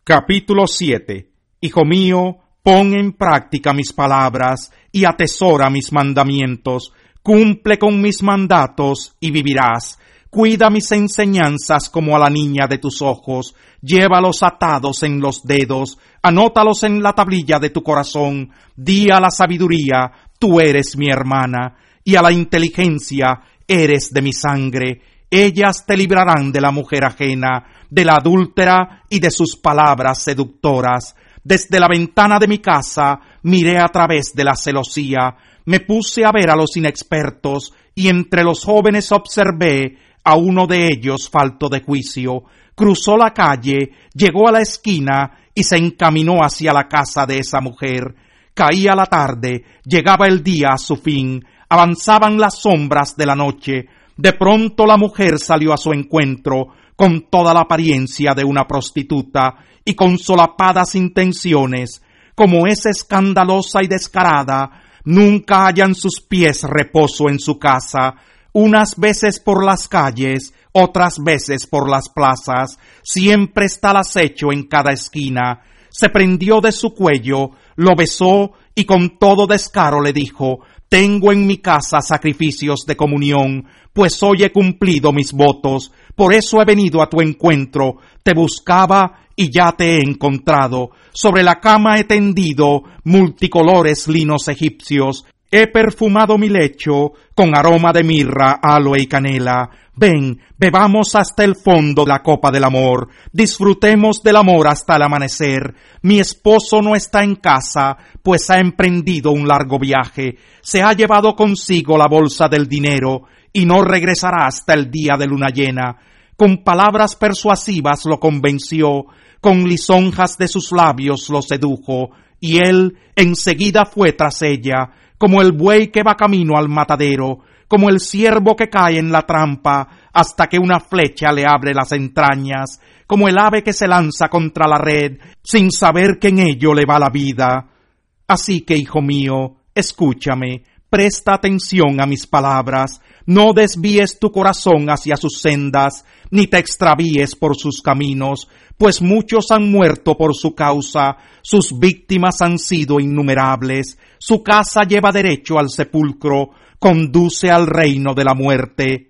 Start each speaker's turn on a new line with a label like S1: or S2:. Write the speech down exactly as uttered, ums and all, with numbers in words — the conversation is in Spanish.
S1: Capítulo siete. Hijo mío, pon en práctica mis palabras y atesora mis mandamientos. Cumple con mis mandatos y vivirás. Cuida mis enseñanzas como a la niña de tus ojos. Llévalos atados en los dedos. Anótalos en la tablilla de tu corazón. Di a la sabiduría, tú eres mi hermana, y a la inteligencia, eres de mi sangre. Ellas te librarán de la mujer ajena, de la adúltera y de sus palabras seductoras. Desde la ventana de mi casa miré a través de la celosía, me puse a ver a los inexpertos, y entre los jóvenes observé a uno de ellos falto de juicio. Cruzó la calle, llegó a la esquina y se encaminó hacia la casa de esa mujer. Caía la tarde, llegaba el día a su fin, avanzaban las sombras de la noche. De pronto la mujer salió a su encuentro, con toda la apariencia de una prostituta y con solapadas intenciones. Como es escandalosa y descarada, nunca hallan sus pies reposo en su casa. Unas veces por las calles, otras veces por las plazas, siempre está al acecho en cada esquina. Se prendió de su cuello, lo besó y con todo descaro le dijo: «Tengo en mi casa sacrificios de comunión, pues hoy he cumplido mis votos, por eso he venido a tu encuentro, te buscaba y ya te he encontrado. Sobre la cama he tendido multicolores linos egipcios, he perfumado mi lecho con aroma de mirra, aloe y canela. Ven, bebamos hasta el fondo la copa del amor, disfrutemos del amor hasta el amanecer. Mi esposo no está en casa, pues ha emprendido un largo viaje. Se ha llevado consigo la bolsa del dinero y no regresará hasta el día de luna llena». Con palabras persuasivas lo convenció, con lisonjas de sus labios lo sedujo, y él enseguida fue tras ella, como el buey que va camino al matadero, como el ciervo que cae en la trampa hasta que una flecha le abre las entrañas, como el ave que se lanza contra la red sin saber que en ello le va la vida. Así que, hijo mío, escúchame, presta atención a mis palabras, no desvíes tu corazón hacia sus sendas, ni te extravíes por sus caminos, pues muchos han muerto por su causa, sus víctimas han sido innumerables, su casa lleva derecho al sepulcro, conduce al reino de la muerte.